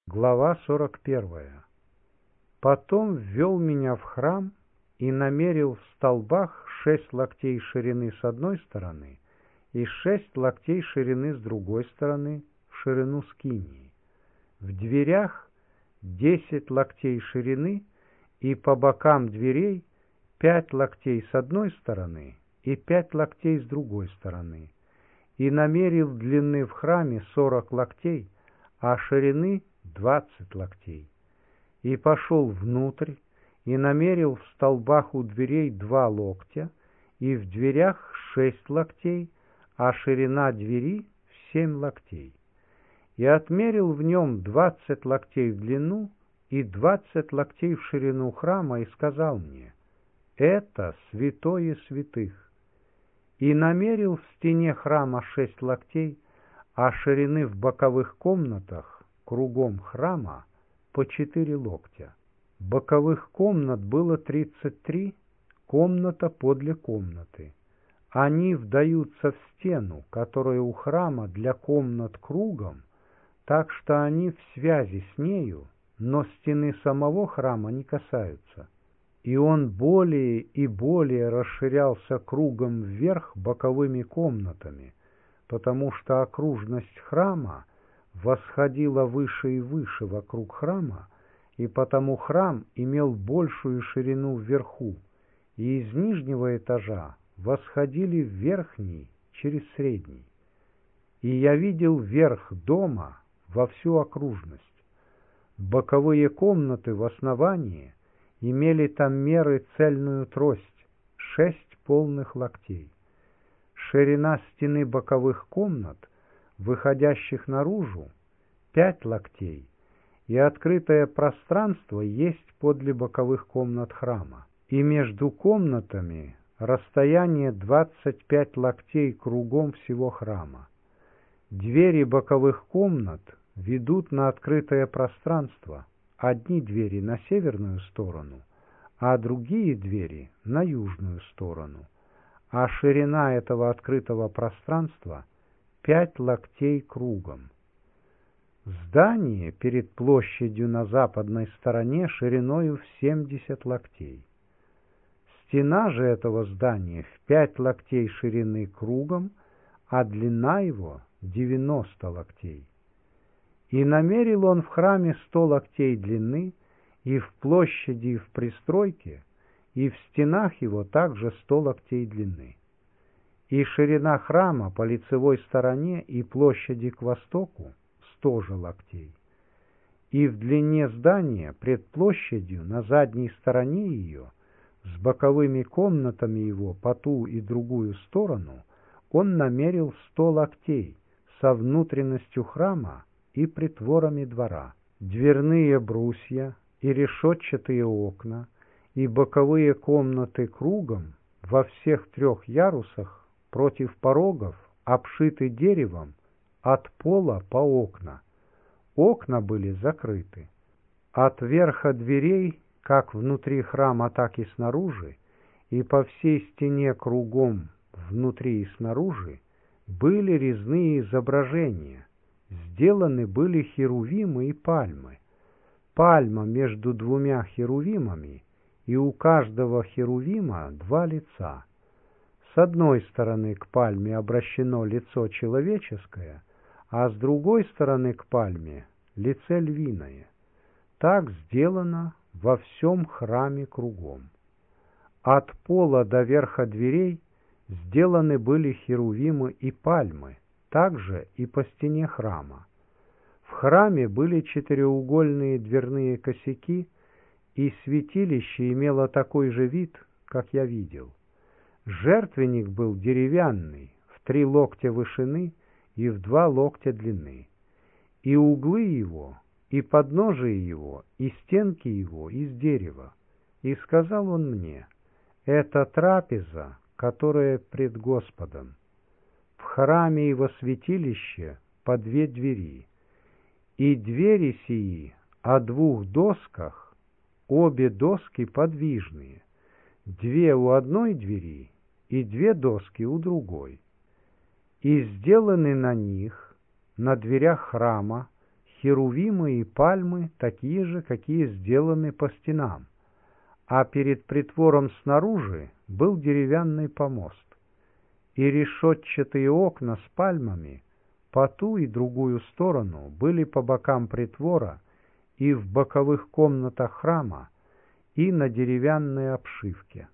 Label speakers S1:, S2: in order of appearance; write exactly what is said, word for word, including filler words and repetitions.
S1: Глава сорок первая. Потом ввел меня в храм и намерил в столбах шесть локтей ширины с одной стороны и шесть локтей ширины с другой стороны в ширину скинии. В дверях десять локтей ширины и по бокам дверей пять локтей с одной стороны и пять локтей с другой стороны. И намерил длины в храме сорок локтей, а ширины двадцать локтей. И пошел внутрь, и намерил в столбах у дверей два локтя, и в дверях шесть локтей, а ширина двери в семь локтей. И отмерил в нем двадцать локтей в длину и двадцать локтей в ширину храма, и сказал мне: «Это святое святых». И намерил в стене храма шесть локтей, а ширины в боковых комнатах кругом храма по четыре локтя. Боковых комнат было тридцать три, комната подле комнаты. Они вдаются в стену, которая у храма для комнат кругом, так что они в связи с нею, но стены самого храма не касаются. И он более и более расширялся кругом вверх боковыми комнатами, потому что окружность храма восходила выше и выше вокруг храма, и потому храм имел большую ширину вверху, и из нижнего этажа восходили в верхний через средний. И я видел верх дома во всю окружность. Боковые комнаты в основании имели там меры цельную трость, шесть полных локтей. Ширина стены боковых комнат, выходящих наружу, пять локтей, и открытое пространство есть подле боковых комнат храма. И между комнатами расстояние двадцать пять локтей кругом всего храма. Двери боковых комнат ведут на открытое пространство, одни двери на северную сторону, а другие двери на южную сторону, а ширина этого открытого пространства пять локтей кругом. Здание перед площадью на западной стороне шириною в семьдесят локтей. Стена же этого здания в пять локтей ширины кругом, а длина его девяносто локтей. И намерил он в храме сто локтей длины, и в площади, и в пристройке, и в стенах его также сто локтей длины. И ширина храма по лицевой стороне и площади к востоку сто же локтей. И в длине здания пред площадью на задней стороне ее, с боковыми комнатами его по ту и другую сторону, он намерил сто локтей со внутренностью храма и притворами двора. Дверные брусья и решетчатые окна, и боковые комнаты кругом во всех трех ярусах против порогов обшиты деревом от пола по окна. Окна были закрыты. От верха дверей, как внутри храма, так и снаружи, и по всей стене кругом, внутри и снаружи, были резные изображения. Сделаны были херувимы и пальмы. Пальма между двумя херувимами, и у каждого херувима два лица. С одной стороны к пальме обращено лицо человеческое, а с другой стороны к пальме лице львиное. Так сделано во всем храме кругом. От пола до верха дверей сделаны были херувимы и пальмы, также и по стене храма. В храме были четыреугольные дверные косяки, и святилище имело такой же вид, как я видел. Жертвенник был деревянный, в три локтя вышины и в два локтя длины. И углы его, и подножие его, и стенки его из дерева. И сказал он мне: «Это трапеза, которая пред Господом. В храме и во святилище по две двери, и двери сии о двух досках, обе доски подвижные, две у одной двери и две доски у другой. И сделаны на них, на дверях храма, херувимы и пальмы такие же, какие сделаны по стенам, а перед притвором снаружи был деревянный помост, и решетчатые окна с пальмами по ту и другую сторону были по бокам притвора и в боковых комнатах храма, и на деревянной обшивке.